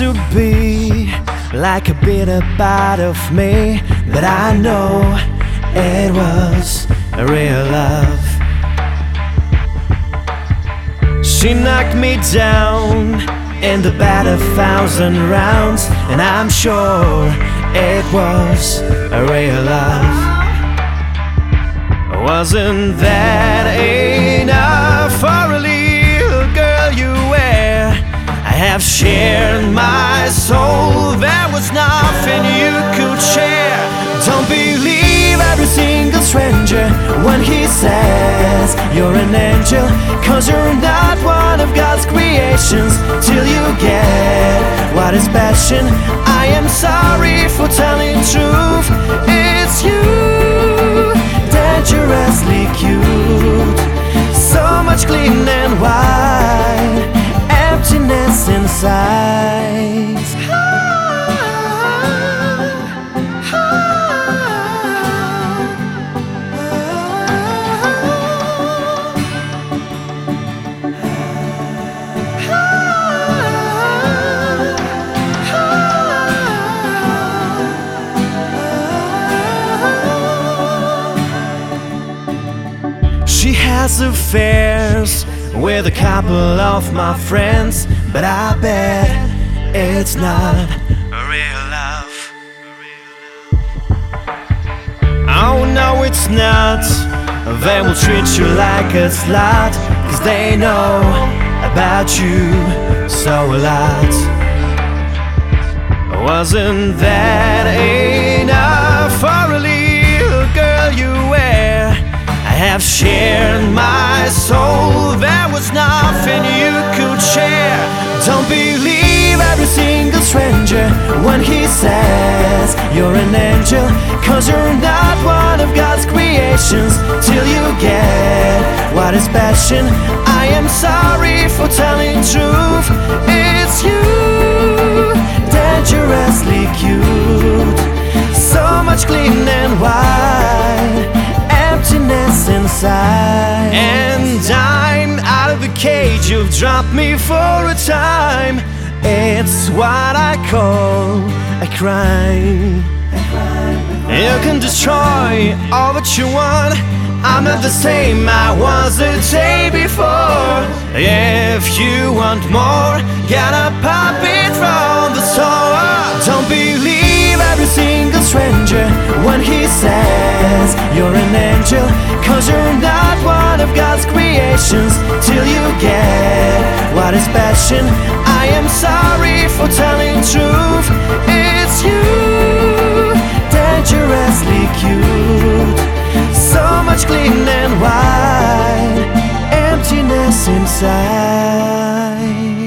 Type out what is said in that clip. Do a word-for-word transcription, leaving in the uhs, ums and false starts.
to be like a bitter part of me, but I know it was a real love. She knocked me down in the bat a thousand rounds, and I'm sure it was a real love. Wasn't that enough for a little girl you were? I have shared my soul, there was nothing you could share. Don't believe every single stranger when he says you're an angel, 'cause you're not one of God's creations till you get what is passion. I am sorry for telling truth, it's you, dangerously cute, so much clean and white, emptiness inside. She has affairs with a couple of my friends, but I bet it's not a real love. Oh no, it's not. They will treat you like a slut, 'cause they know about you so a lot. Wasn't that enough for a little girl you were? I have shared my soul, there was nothing you could share. Don't believe every single stranger when he says you're an angel, 'cause you're not one of God's creations till you get what is passion. I am sorry for telling truth, it's you, dangerously cute, so much clean and white, emptiness inside. And I'm out of the cage, you've dropped me for a time. It's what I call a crime. You can destroy all that you want, I'm not the same I was the day before. If you want more, gotta pop it from the store. Don't believe every single stranger when he says you're an angel, 'cause you're not one of God's creations till you get what is passion. I am sorry for telling truth, it's you, dangerously cute, so much clean and white, emptiness inside.